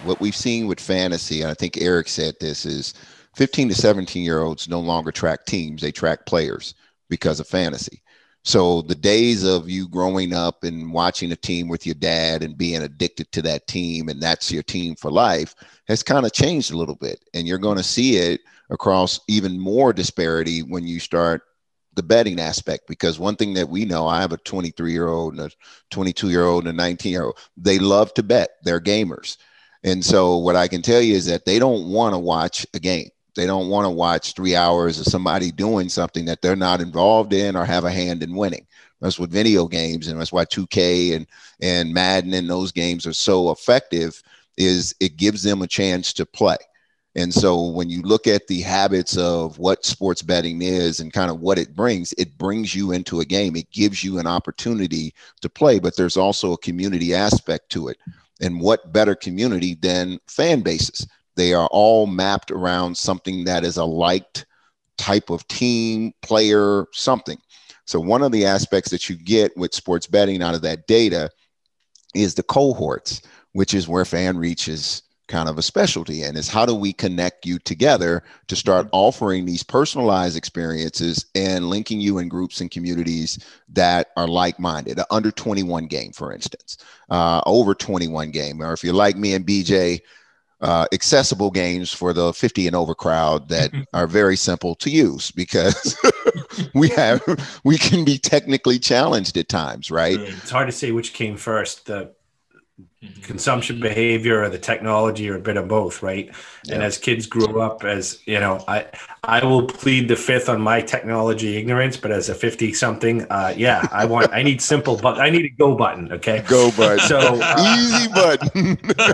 what we've seen with fantasy, and I think Eric said this, is 15 to 17-year-olds no longer track teams. They track players because of fantasy. So the days of you growing up and watching a team with your dad and being addicted to that team and that's your team for life has kind of changed a little bit. And you're going to see it across even more disparity when you start the betting aspect, because one thing that we know, I have a 23-year-old and a 22-year-old and a 19-year-old. They love to bet. They're gamers. And so what I can tell you is that they don't want to watch a game. They don't want to watch 3 hours of somebody doing something that they're not involved in or have a hand in winning. That's what video games, and that's why 2K and Madden and those games are so effective, is it gives them a chance to play. And so when you look at the habits of what sports betting is and kind of what it brings you into a game. It gives you an opportunity to play, but there's also a community aspect to it. And what better community than fan bases? They are all mapped around something that is a liked type of team, player, something. So one of the aspects that you get with sports betting out of that data is the cohorts, which is where FanReach is kind of a specialty in, is how do we connect you together to start offering these personalized experiences and linking you in groups and communities that are like-minded. An under 21 game, for instance, over 21 game, or if you're like me and BJ, accessible games for the 50 and over crowd that are very simple to use, because we can be technically challenged at times, right? It's hard to say which came first, the consumption behavior or the technology, or a bit of both, right? Yeah. And as kids grew up, as you know, I will plead the fifth on my technology ignorance, but as a 50 something, I need simple, but I need a go button. Okay. Go button. So easy button.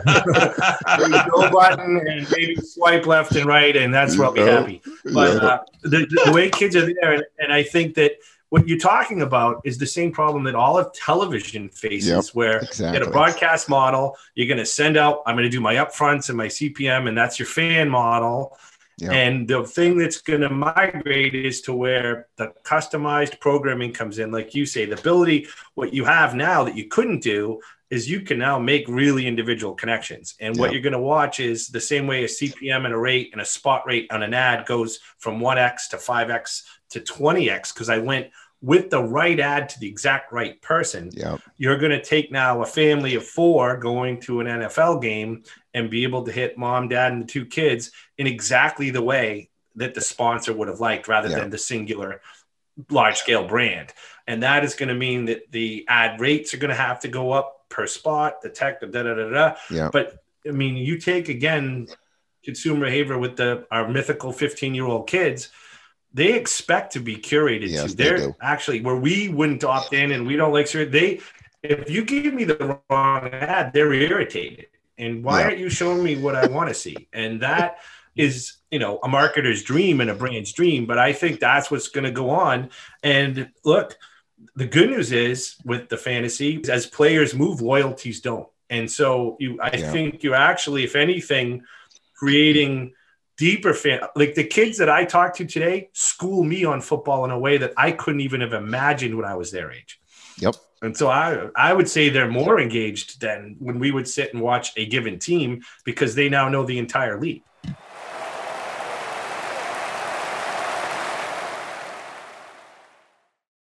Go button and maybe swipe left and right. And that's what we're happy. But the way kids are there. And I think that what you're talking about is the same problem that all of television faces, where you get a broadcast model, you're going to send out, I'm going to do my upfronts and my CPM, and that's your fan model. Yep. And the thing that's going to migrate is to where the customized programming comes in. Like you say, the ability, what you have now that you couldn't do is you can now make really individual connections. And what you're going to watch is the same way a CPM and a rate and a spot rate on an ad goes from 1x to 5x to 20x, because I went with the right ad to the exact right person. Yep. You're going to take now a family of 4 going to an NFL game and be able to hit mom, dad, and the 2 kids in exactly the way that the sponsor would have liked, rather than the singular large scale brand. And that is going to mean that the ad rates are going to have to go up per spot, the tech, Yep. But I mean, you take again, consumer behavior with our mythical 15-year-old kids, they expect to be curated. Yes, to. They're actually, where we wouldn't opt in and we don't like if you give me the wrong ad, they're irritated. And why aren't you showing me what I want to see? And that is, a marketer's dream and a brand's dream. But I think that's what's going to go on. And look, the good news is with the fantasy, as players move, loyalties don't. And so I think you're actually, if anything, creating deeper fan, like the kids that I talked to today school me on football in a way that I couldn't even have imagined when I was their age. Yep. And so I would say they're more engaged than when we would sit and watch a given team, because they now know the entire league.